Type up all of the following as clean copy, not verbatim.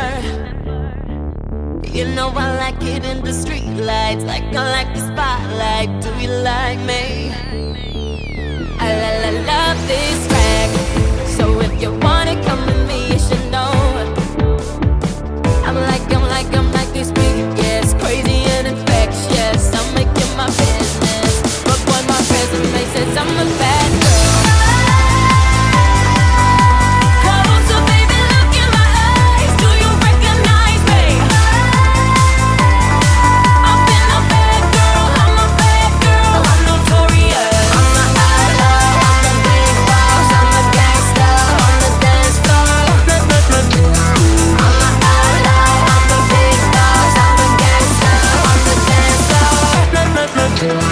You know I like it in the street lights, like I like the spotlight. Do you like me? I love this track. So if you wanna come with me, you should know. I'm like this beat, yes, crazy and infectious. I'm making my business, but boy, my resume says I'm a bad girl. So baby, look in my eyes. Do you recognize me? I've been a bad girl. I'm a bad girl. I'm notorious. I'm the outlaw. I'm the big boss. I'm the gangster on the dance floor. I'm the outlaw. I'm the big boss. I'm the gangster on the dance floor.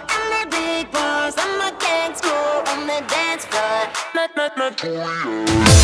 Notorious.